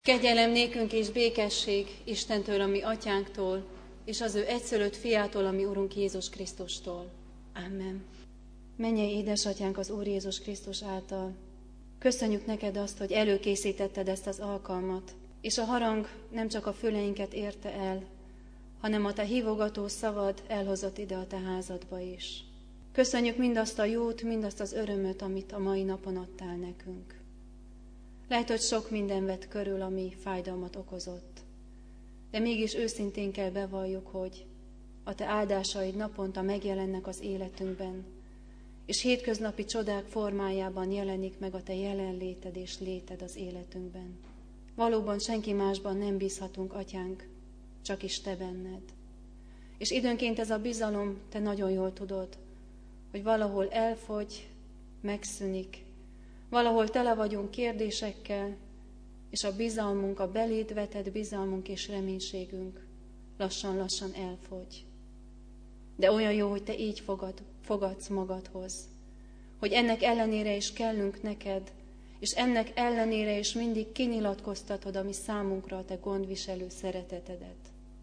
Kegyelem nékünk és békesség Istentől, a mi atyánktól, és az ő egyszülött fiától, a mi Urunk Jézus Krisztustól. Amen. Mennyei édesatyánk az Úr Jézus Krisztus által. Köszönjük neked azt, hogy előkészítetted ezt az alkalmat, és a harang nem csak a füleinket érte el, hanem a te hívogató szavad elhozott ide a te házadba is. Köszönjük mindazt a jót, mindazt az örömöt, amit a mai napon adtál nekünk. Lehet, hogy sok minden vett körül, ami fájdalmat okozott, de mégis őszintén kell bevalljuk, hogy a te áldásaid naponta megjelennek az életünkben, és hétköznapi csodák formájában jelenik meg a te jelenléted és léted az életünkben. Valóban senki másban nem bízhatunk, atyánk, csak is te benned. És időnként ez a bizalom, te nagyon jól tudod, hogy valahol elfogy, megszűnik, valahol tele vagyunk kérdésekkel, és a bizalmunk, a beléd vetett bizalmunk és reménységünk lassan-lassan elfogy. De olyan jó, hogy te így fogadsz magadhoz, hogy ennek ellenére is kellünk neked, és ennek ellenére is mindig kinyilatkoztatod a mi számunkra a te gondviselő szeretetedet.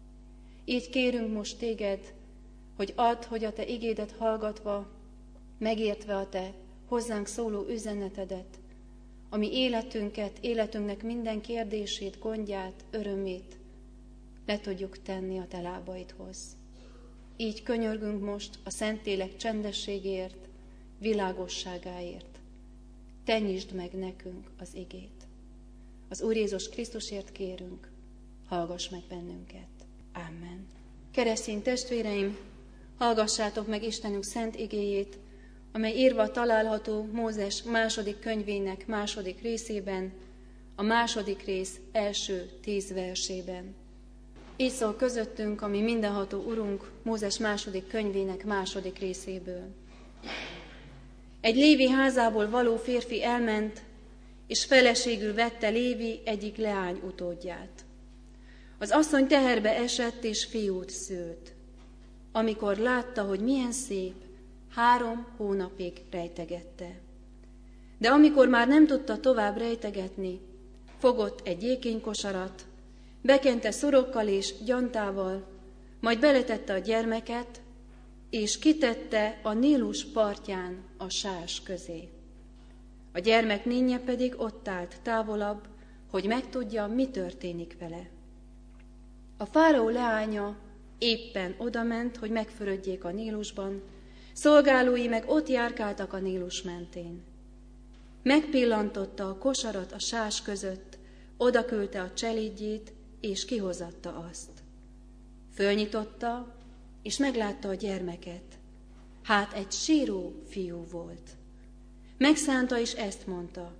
Így kérünk most téged, hogy add, hogy a te igédet hallgatva, megértve a te hozzánk szóló üzenetedet, ami életünknek minden kérdését, gondját, örömét le tudjuk tenni a te lábaidhoz. Így könyörgünk most a Szentlélek csendességért, világosságáért. Te nyisd meg nekünk az igét. Az Úr Jézus Krisztusért kérünk, hallgass meg bennünket. Amen. Keresztény testvéreim, hallgassátok meg Istenünk szent igéjét, amely írva található Mózes második könyvének második részében, a második rész első 10 versében. Így szól közöttünk, ami mindenható Urunk Mózes második könyvének második részéből. Egy Lévi házából való férfi elment, és feleségül vette Lévi egyik leány utódját. Az asszony teherbe esett, és fiút szült. Amikor látta, hogy milyen szép, 3 hónapig rejtegette. De amikor már nem tudta tovább rejtegetni, fogott egy jékénykosarat, bekente szorokkal és gyantával, majd beletette a gyermeket, és kitette a Nílus partján a sás közé. A gyermek nénje pedig ott állt távolabb, hogy megtudja, mi történik vele. A fáraó leánya éppen odament, hogy megfürödjék a Nílusban, szolgálói meg ott járkáltak a Nílus mentén. Megpillantotta a kosarat a sás között, odaküldte a cselédjét, és kihozatta azt. Fölnyitotta, és meglátta a gyermeket. Hát egy síró fiú volt. Megszánta, és ezt mondta: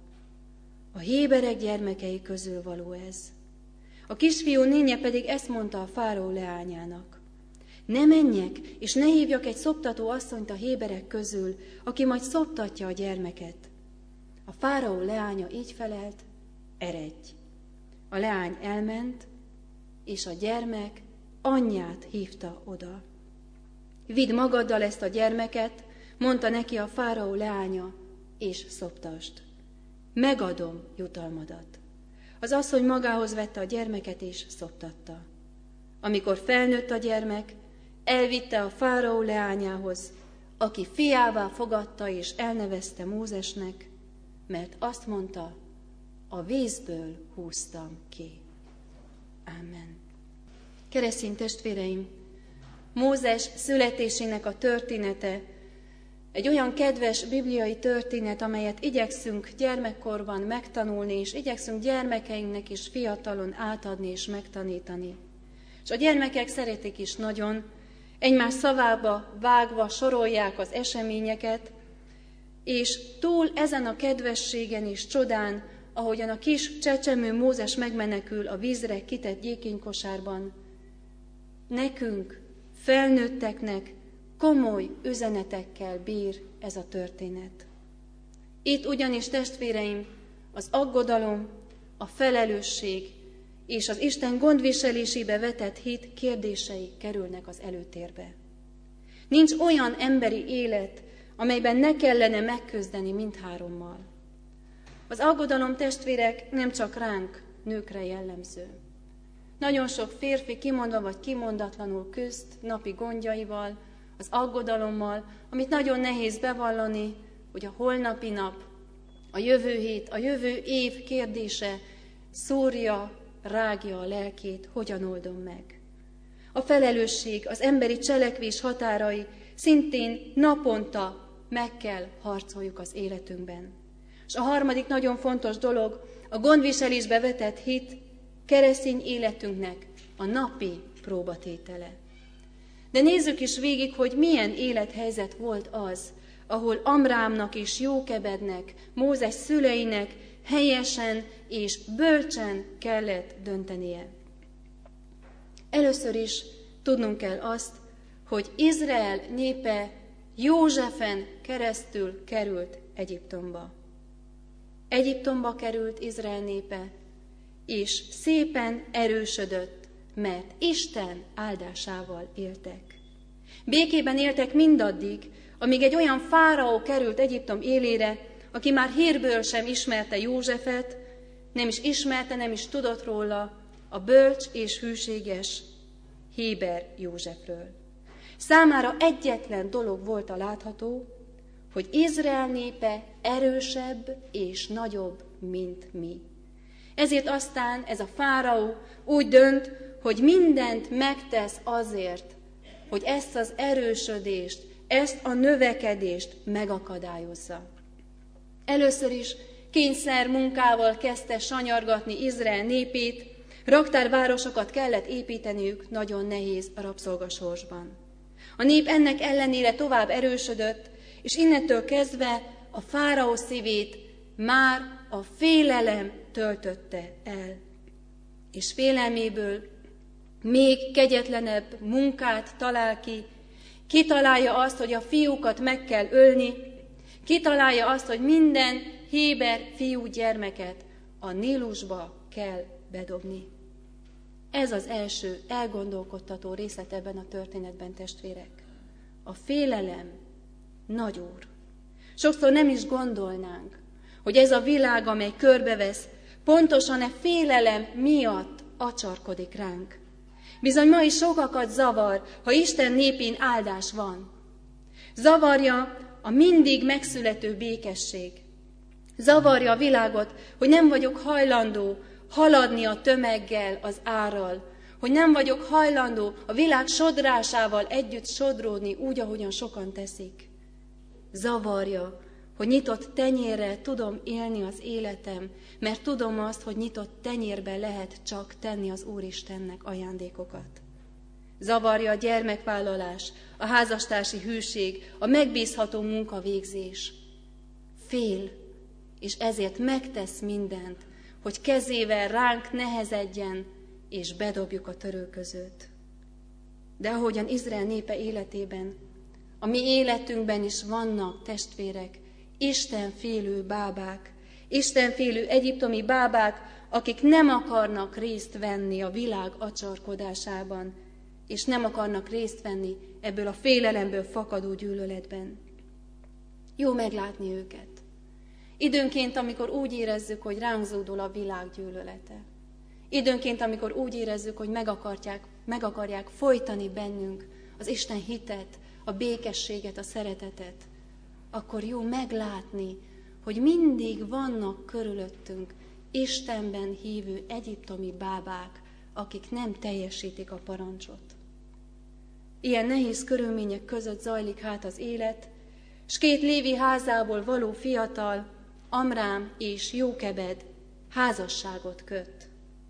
a héberek gyermekei közül való ez. A kisfiú nénje pedig ezt mondta a fáraó leányának: ne menjek, és ne hívjak egy szoptató asszonyt a héberek közül, aki majd szoptatja a gyermeket. A fáraó leánya így felelt: eredj! A leány elment, és a gyermek anyját hívta oda. Vidd magaddal ezt a gyermeket, mondta neki a fáraó leánya, és szoptasd. Megadom jutalmadat. Az asszony magához vette a gyermeket, és szoptatta. Amikor felnőtt a gyermek, elvitte a fáraó leányához, aki fiává fogadta és elnevezte Mózesnek, mert azt mondta: a vízből húztam ki. Amen. Keresztény testvéreim, Mózes születésének a története egy olyan kedves bibliai történet, amelyet igyekszünk gyermekkorban megtanulni, és igyekszünk gyermekeinknek is fiatalon átadni és megtanítani. És a gyermekek szeretik is nagyon, egymás szavába vágva sorolják az eseményeket, és túl ezen a kedvességen és csodán, ahogyan a kis csecsemő Mózes megmenekül a vízre kitett jékénykosárban, nekünk, felnőtteknek komoly üzenetekkel bír ez a történet. Itt ugyanis, testvéreim, az aggodalom, a felelősség és az Isten gondviselésébe vetett hit kérdései kerülnek az előtérbe. Nincs olyan emberi élet, amelyben ne kellene megküzdeni mindhárommal. Az aggodalom, testvérek, nem csak ránk nőkre jellemző. Nagyon sok férfi kimondva vagy kimondatlanul küzd napi gondjaival, az aggodalommal, amit nagyon nehéz bevallani, hogy a holnapi nap, a jövő hét, a jövő év kérdése szúrja, rágja a lelkét, hogyan oldom meg. A felelősség, az emberi cselekvés határai szintén naponta meg kell harcoljuk az életünkben. És a harmadik nagyon fontos dolog, a gondviselésbe vetett hit keresztény életünknek a napi próbatétele. De nézzük is végig, hogy milyen élethelyzet volt az, ahol Amrámnak és Jókebednek, Mózes szüleinek helyesen és bölcsen kellett döntenie. Először is tudnunk kell azt, hogy Izrael népe Józsefen keresztül került Egyiptomba. Egyiptomba került Izrael népe, és szépen erősödött, mert Isten áldásával éltek. Békében éltek mindaddig, amíg egy olyan fáraó került Egyiptom élére, aki már hírből sem ismerte Józsefet, nem is ismerte, nem is tudott róla, a bölcs és hűséges Héber Józsefről. Számára egyetlen dolog volt a látható, hogy Izrael népe erősebb és nagyobb, mint mi. Ezért aztán ez a fáraó úgy dönt, hogy mindent megtesz azért, hogy ezt az erősödést, ezt a növekedést megakadályozza. Először is kényszer munkával kezdte sanyargatni Izrael népét, raktárvárosokat kellett építeniük nagyon nehéz rabszolgasorsban. A nép ennek ellenére tovább erősödött, és innentől kezdve a fáraó szívét már a félelem töltötte el. És félelméből még kegyetlenebb munkát talál ki, kitalálja azt, hogy a fiúkat meg kell ölni, kitalálja azt, hogy minden héber fiú gyermeket a Nílusba kell bedobni. Ez az első elgondolkodtató részlet ebben a történetben, testvérek. A félelem nagy úr. Sokszor nem is gondolnánk, hogy ez a világ, amely körbevesz, pontosan e félelem miatt acsarkodik ránk. Bizony ma is sokakat zavar, ha Isten népén áldás van. Zavarja a mindig megszülető békesség. Zavarja a világot, hogy nem vagyok hajlandó haladni a tömeggel, az árral, hogy nem vagyok hajlandó a világ sodrásával együtt sodródni úgy, ahogyan sokan teszik. Zavarja, hogy nyitott tenyérrel tudom élni az életem, mert tudom azt, hogy nyitott tenyérben lehet csak tenni az Úristennek ajándékokat. Zavarja a gyermekvállalás, a házastársi hűség, a megbízható munkavégzés. Fél, és ezért megtesz mindent, hogy kezével ránk nehezedjen, és bedobjuk a törölközőt. De ahogyan Izrael népe életében, a mi életünkben is vannak, testvérek, istenfélő bábák, istenfélő egyiptomi bábák, akik nem akarnak részt venni a világ acsarkodásában, és nem akarnak részt venni ebből a félelemből fakadó gyűlöletben. Jó meglátni őket. Időnként, amikor úgy érezzük, hogy ránk zúdul a világ gyűlölete. Időnként, amikor úgy érezzük, hogy meg akarják folytani bennünk az Isten hitet, a békességet, a szeretetet, akkor jó meglátni, hogy mindig vannak körülöttünk Istenben hívő egyiptomi bábák, akik nem teljesítik a parancsot. Ilyen nehéz körülmények között zajlik hát az élet, s két Lévi házából való fiatal, Amrám és Jókebed házasságot köt.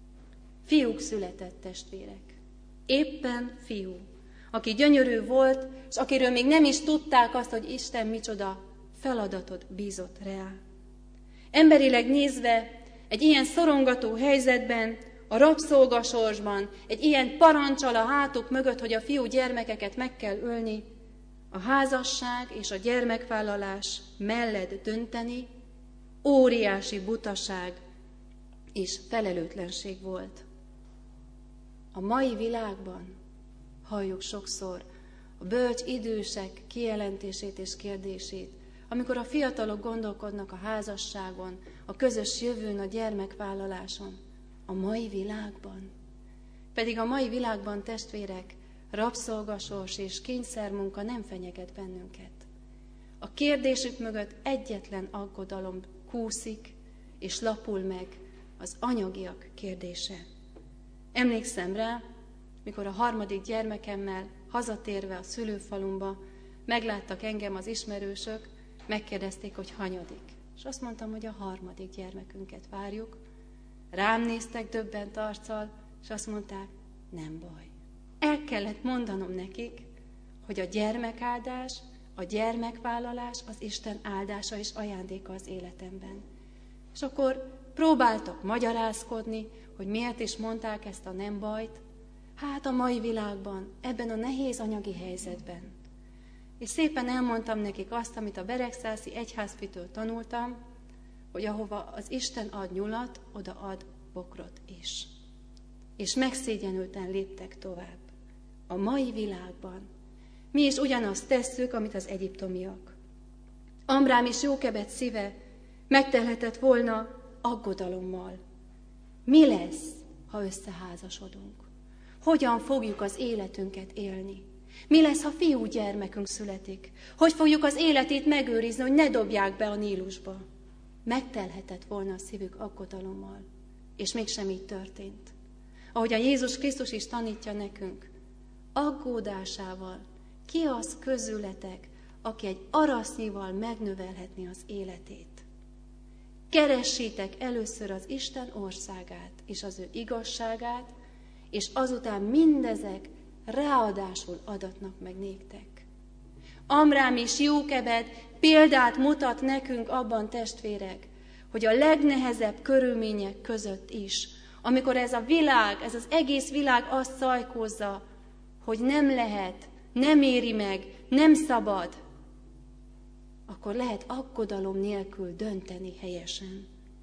Fiúk született, testvérek. Éppen fiú, aki gyönyörű volt, és akiről még nem is tudták azt, hogy Isten micsoda feladatot bízott rá. Emberileg nézve, egy ilyen szorongató helyzetben, a rabszolgasorsban, egy ilyen parancsal a hátuk mögött, hogy a fiú gyermekeket meg kell ölni, a házasság és a gyermekvállalás mellett dönteni, óriási butaság és felelőtlenség volt. A mai világban halljuk sokszor a bölcs idősek kijelentését és kérdését, amikor a fiatalok gondolkodnak a házasságon, a közös jövőn, a gyermekvállaláson. a mai világban. Pedig a mai világban, testvérek, rabszolgasors és kényszermunka nem fenyeget bennünket. A kérdésük mögött egyetlen aggodalom kúszik és lapul meg, az anyagiak kérdése. Emlékszem rá, mikor a 3. gyermekemmel hazatérve a szülőfalumba megláttak engem az ismerősök, megkérdezték, hogy hanyadik. És azt mondtam, hogy a 3. gyermekünket várjuk. Rám néztek döbbent arccal, és azt mondták, nem baj. El kellett mondanom nekik, hogy a gyermekáldás, a gyermekvállalás az Isten áldása és ajándéka az életemben. És akkor próbáltak magyarázkodni, hogy miért is mondták ezt a nem bajt. Hát a mai világban, ebben a nehéz anyagi helyzetben. És szépen elmondtam nekik azt, amit a Beregszászi egyházfitől tanultam, hogy ahova az Isten ad nyulat, oda ad bokrot is. És megszégyenülten léptek tovább. A mai világban mi is ugyanazt tesszük, amit az egyiptomiak. Amrám és Jókebed szíve megtelhetett volna aggodalommal. Mi lesz, ha összeházasodunk? Hogyan fogjuk az életünket élni? Mi lesz, ha fiúgyermekünk születik? Hogy fogjuk az életét megőrizni, hogy ne dobják be a Nílusba? Megtelhetett volna a szívük aggodalommal, és mégsem így történt. Ahogy a Jézus Krisztus is tanítja nekünk, aggódásával ki az közületek, aki egy arasznyival megnövelhetné az életét? Keressétek először az Isten országát és az ő igazságát, és azután mindezek ráadásul adatnak meg néktek. Amrám és Jókebed példát mutat nekünk abban, testvérek, hogy a legnehezebb körülmények között is, amikor ez a világ, ez az egész világ azt szajkózza, hogy nem lehet, nem éri meg, nem szabad, akkor lehet aggodalom nélkül dönteni helyesen.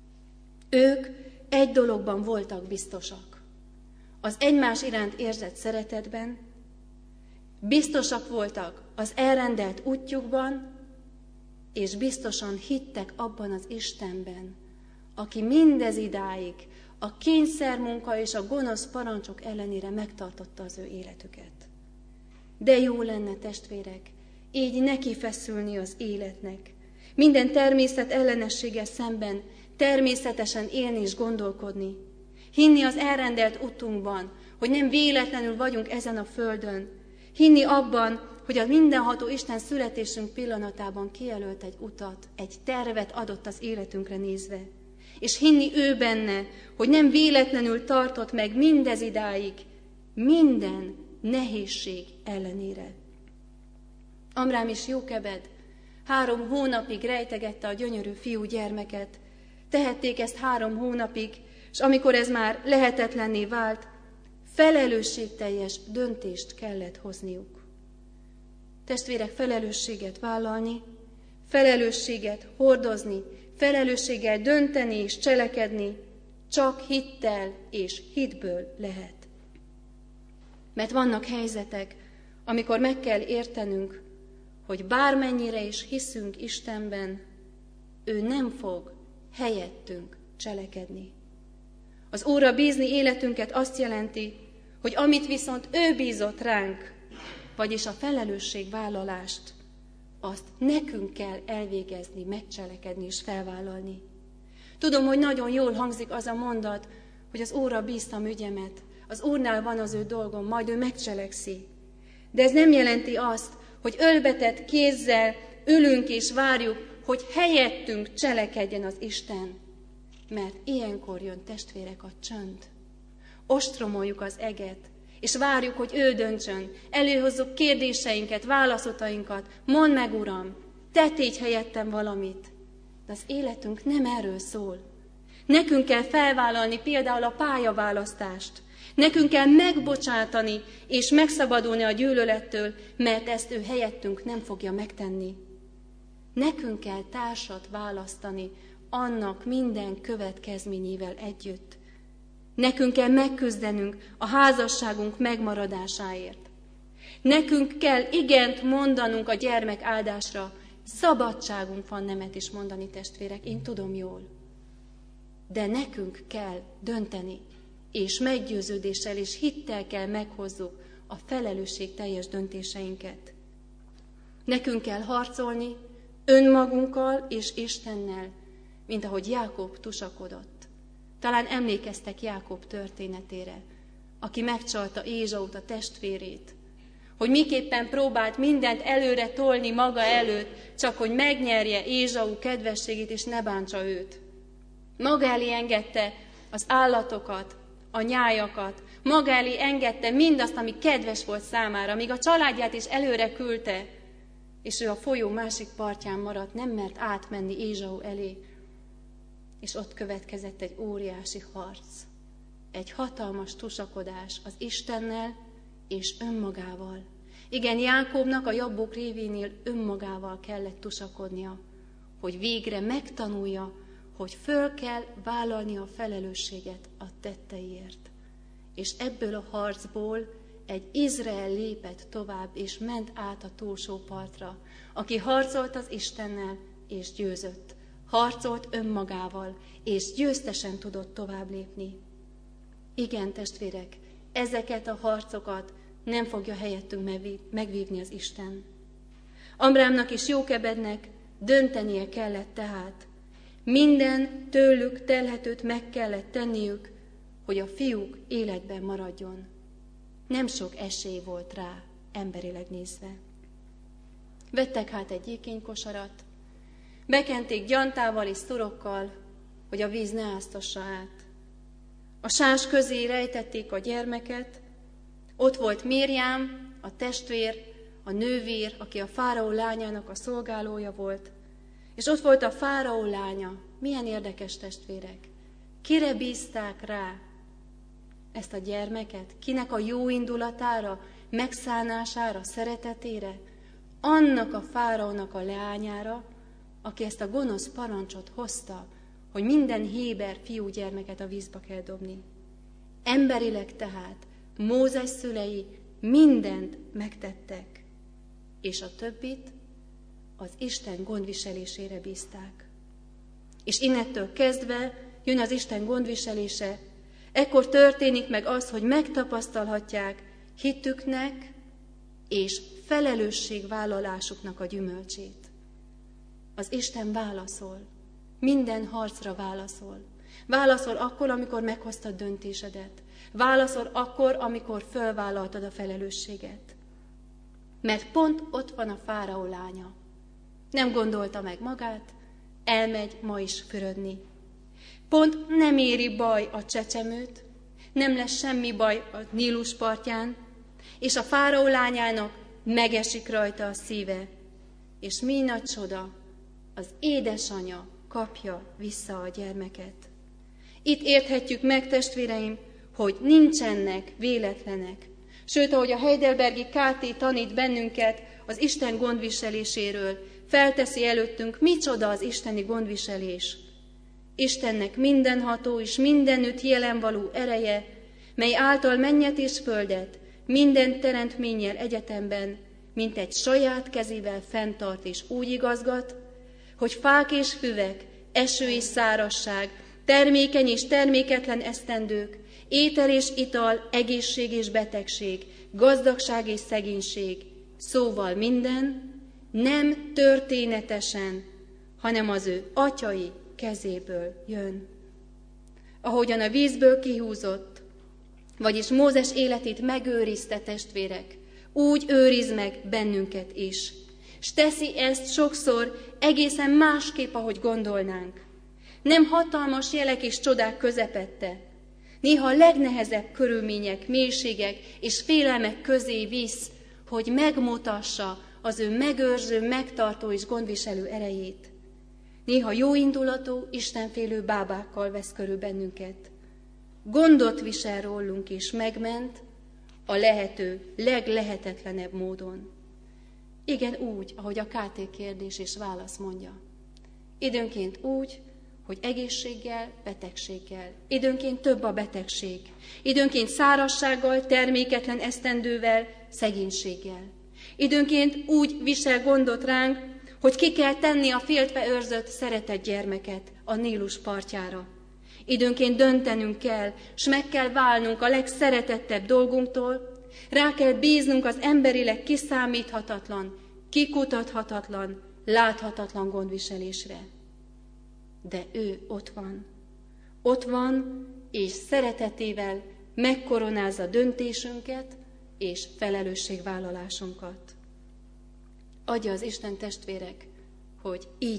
Ők egy dologban voltak biztosak. Az egymás iránt érzett szeretetben, biztosak voltak az elrendelt útjukban, és biztosan hittek abban az Istenben, aki mindez idáig a kényszermunka és a gonosz parancsok ellenére megtartotta az ő életüket. De jó lenne, testvérek, így neki feszülni az életnek. Minden természet ellenességgel szemben természetesen élni és gondolkodni. Hinni az elrendelt utunkban, hogy nem véletlenül vagyunk ezen a földön. Hinni abban, hogy a mindenható Isten születésünk pillanatában kijelölt egy utat, egy tervet adott az életünkre nézve. És hinni ő benne, hogy nem véletlenül tartott meg mindez idáig, minden nehézség ellenére. Amrám és Jókebed 3 hónapig rejtegette a gyönyörű fiú gyermeket. Tehették ezt 3 hónapig, és amikor ez már lehetetlenné vált, felelősségteljes döntést kellett hozniuk. Testvérek, felelősséget vállalni, felelősséget hordozni, felelősséggel dönteni és cselekedni csak hittel és hitből lehet. Mert vannak helyzetek, amikor meg kell értenünk, hogy bármennyire is hiszünk Istenben, ő nem fog helyettünk cselekedni. Az Úrra bízni életünket azt jelenti, hogy amit viszont ő bízott ránk, vagyis a felelősségvállalást, azt nekünk kell elvégezni, megcselekedni és felvállalni. Tudom, hogy nagyon jól hangzik az a mondat, hogy az Úrra bíztam ügyemet, az Úrnál van az ő dolgom, majd ő megcselekszi. De ez nem jelenti azt, hogy ölbetett kézzel ülünk és várjuk, hogy helyettünk cselekedjen az Isten. Mert ilyenkor jön, testvérek, a csönd. Ostromoljuk az eget, és várjuk, hogy ő döntsön. Előhozzuk kérdéseinket, válaszatainkat. Mondd meg, Uram, te tégy helyettem valamit. De az életünk nem erről szól. Nekünk kell felvállalni például a pályaválasztást. Nekünk kell megbocsátani és megszabadulni a gyűlölettől, mert ezt ő helyettünk nem fogja megtenni. Nekünk kell társat választani annak minden következményével együtt. Nekünk kell megküzdenünk a házasságunk megmaradásáért. Nekünk kell igent mondanunk a gyermek áldásra. Szabadságunk van nemet is mondani, testvérek, én tudom jól. De nekünk kell dönteni. és meggyőződéssel és hittel kell meghozzuk a felelősségteljes döntéseinket. Nekünk kell harcolni önmagunkkal és Istennel, mint ahogy Jákob tusakodott. Talán emlékeztek Jákob történetére, aki megcsalta Ézsaut, a testvérét, hogy miképpen próbált mindent előre tolni maga előtt, csak hogy megnyerje Ézsau kedvességét, és ne bántsa őt. Maga elé engedte az állatokat, a nyájakat, maga elé engedte mindazt, ami kedves volt számára, míg a családját is előre küldte, és ő a folyó másik partján maradt, nem mert átmenni Ézsau elé, és ott következett egy óriási harc, egy hatalmas tusakodás az Istennel és önmagával. Igen, Jákobnak a Jabbok révénél önmagával kellett tusakodnia, hogy végre megtanulja, hogy föl kell vállalni a felelősséget a tetteiért. És ebből a harcból egy Izrael lépett tovább, és ment át a túlsó partra, aki harcolt az Istennel, és győzött. Harcolt önmagával, és győztesen tudott tovább lépni. Igen, testvérek, ezeket a harcokat nem fogja helyettünk megvívni az Isten. Amrámnak és Jókebednek döntenie kellett tehát. Minden tőlük telhetőt meg kellett tenniük, hogy a fiúk életben maradjon. Nem sok esély volt rá, emberileg nézve. Vettek hát egy jékénykosarat, bekenték gyantával és szurokkal, hogy a víz ne áztassa át. A sás közé rejtették a gyermeket, ott volt Mirjám, a testvér, a nővér, aki a fáraó lányának a szolgálója volt, és ott volt a fáraó lánya. Milyen érdekes, testvérek! Kire bízták rá ezt a gyermeket? Kinek a jó indulatára, megszánására, szeretetére? Annak a fáraónak a leányára, aki ezt a gonosz parancsot hozta, hogy minden héber fiúgyermeket a vízbe kell dobni. Emberileg tehát Mózes szülei mindent megtettek, és a többit az Isten gondviselésére bízták. És innettől kezdve jön az Isten gondviselése, ekkor történik meg az, hogy megtapasztalhatják hitüknek és felelősségvállalásuknak a gyümölcsét. Az Isten válaszol, minden harcra válaszol. Válaszol akkor, amikor meghoztad döntésedet. Válaszol akkor, amikor fölvállaltad a felelősséget. Mert pont ott van a fáraó lánya. Nem gondolta meg magát, elmegy ma is fürödni. Pont nem éri baj a csecsemőt, nem lesz semmi baj a Nílus partján, és a fáraó lányának megesik rajta a szíve. És mi nagy csoda, az édesanyja kapja vissza a gyermeket. Itt érthetjük meg, testvéreim, hogy nincsenek véletlenek. Sőt, ahogy a Heidelbergi KT tanít bennünket az Isten gondviseléséről, felteszi előttünk, micsoda az isteni gondviselés. Istennek mindenható és mindenütt jelenvaló ereje, mely által mennyet és földet, minden teremtménnyel egyetemben, mint egy saját kezével fenntart és úgy igazgat, hogy fák és füvek, eső és szárazság, termékeny és terméketlen esztendők, étel és ital, egészség és betegség, gazdagság és szegénység, szóval minden nem történetesen, hanem az ő atyai kezéből jön. Ahogyan a vízből kihúzott, vagyis Mózes életét megőrizte, testvérek, úgy őriz meg bennünket is. És teszi ezt sokszor egészen másképp, ahogy gondolnánk. Nem hatalmas jelek és csodák közepette. Néha a legnehezebb körülmények, mélységek és félelmek közé visz, hogy megmutassa az ő megőrző, megtartó és gondviselő erejét. Néha jóindulatú, istenfélő bábákkal vesz körül bennünket. Gondot visel rólunk és megment a lehető leglehetetlenebb módon. Igen, úgy, ahogy a KT kérdés és válasz mondja. Időnként úgy, hogy egészséggel, betegséggel. Időnként több a betegség. Időnként szárazsággal, terméketlen esztendővel, szegénységgel. Időnként úgy visel gondot ránk, hogy ki kell tenni a féltve őrzött szeretett gyermeket a Nílus partjára. Időnként döntenünk kell, s meg kell válnunk a legszeretettebb dolgunktól, rá kell bíznunk az emberileg kiszámíthatatlan, kikutathatatlan, láthatatlan gondviselésre. De ő ott van, és szeretetével megkoronázza döntésünket és felelősségvállalásunkat. Adja az Isten, testvérek, hogy így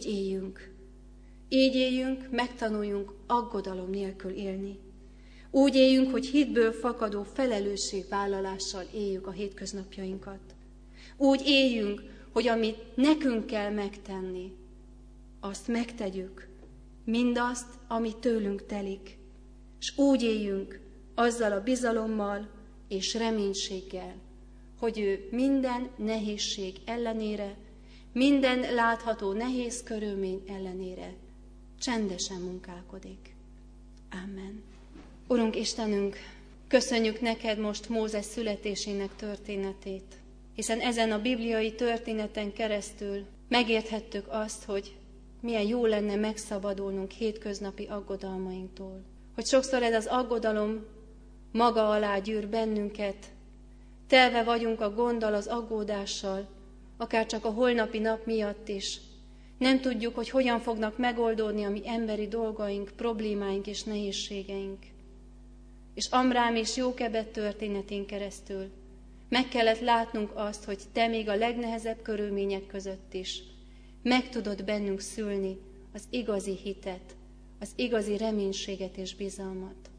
éljünk, megtanuljunk aggodalom nélkül élni. Úgy éljünk, hogy hitből fakadó felelősségvállalással éljük a hétköznapjainkat. Úgy éljünk, hogy amit nekünk kell megtenni, azt megtegyük, mindazt, ami tőlünk telik. És úgy éljünk azzal a bizalommal és reménységgel, hogy ő minden nehézség ellenére, minden látható nehéz körülmény ellenére csendesen munkálkodik. Amen. Urunk Istenünk, köszönjük neked most Mózes születésének történetét, hiszen ezen a bibliai történeten keresztül megérthettük azt, hogy milyen jó lenne megszabadulnunk hétköznapi aggodalmainktól. Hogy sokszor ez az aggodalom maga alá gyűr bennünket, telve vagyunk a gonddal, az aggódással, akár csak a holnapi nap miatt is. Nem tudjuk, hogy hogyan fognak megoldódni a mi emberi dolgaink, problémáink és nehézségeink. És Amrám és Jókebed történetén keresztül meg kellett látnunk azt, hogy te még a legnehezebb körülmények között is meg tudod bennünk szülni az igazi hitet, az igazi reménységet és bizalmat.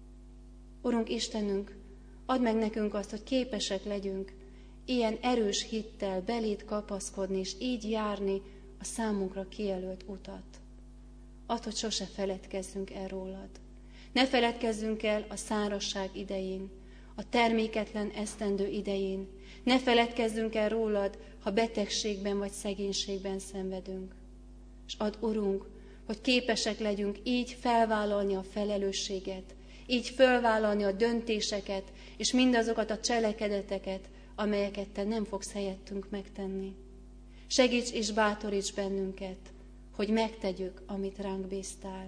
Urunk Istenünk, add meg nekünk azt, hogy képesek legyünk ilyen erős hittel beléd kapaszkodni, és így járni a számunkra kijelölt utat. Add, hogy sose feledkezzünk el rólad. Ne feledkezzünk el a szárazság idején, a terméketlen esztendő idején. Ne feledkezzünk el rólad, ha betegségben vagy szegénységben szenvedünk. És add, Urunk, hogy képesek legyünk így felvállalni a felelősséget, így felvállalni a döntéseket, és mindazokat a cselekedeteket, amelyeket te nem fogsz helyettünk megtenni. Segíts és bátoríts bennünket, hogy megtegyük, amit ránk bíztál.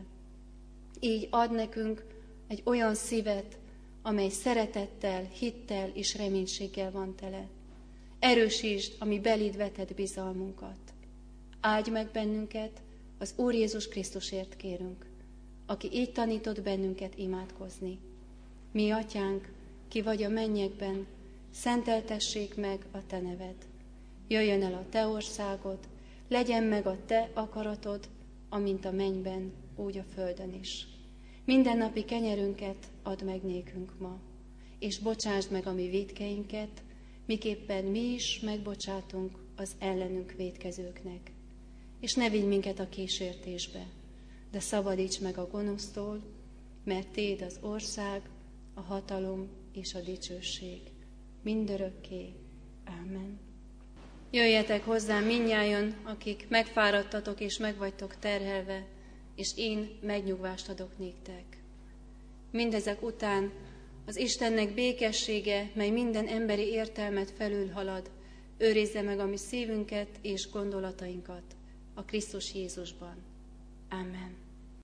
Így add nekünk egy olyan szívet, amely szeretettel, hittel és reménységgel van tele. Erősítsd a mi beléd vetett bizalmunkat. Áldj meg bennünket, az Úr Jézus Krisztusért kérünk, aki így tanított bennünket imádkozni. Mi, Atyánk, ki vagy a mennyekben, szenteltessék meg a te neved. Jöjjön el a te országod, legyen meg a te akaratod, amint a mennyben, úgy a földön is. Mindennapi kenyerünket add meg nékünk ma, és bocsásd meg a mi vétkeinket, miképpen mi is megbocsátunk az ellenünk vétkezőknek. És ne vigy minket a kísértésbe, de szabadíts meg a gonosztól, mert téd az ország, a hatalom és a dicsőség mindörökké. Ámen. Jöjjetek hozzám mindnyájan, akik megfáradtatok és megvagytok terhelve, és én megnyugvást adok néktek. Mindezek után az Istennek békessége, mely minden emberi értelmet felülhalad, őrizze meg a mi szívünket és gondolatainkat a Krisztus Jézusban. Amen.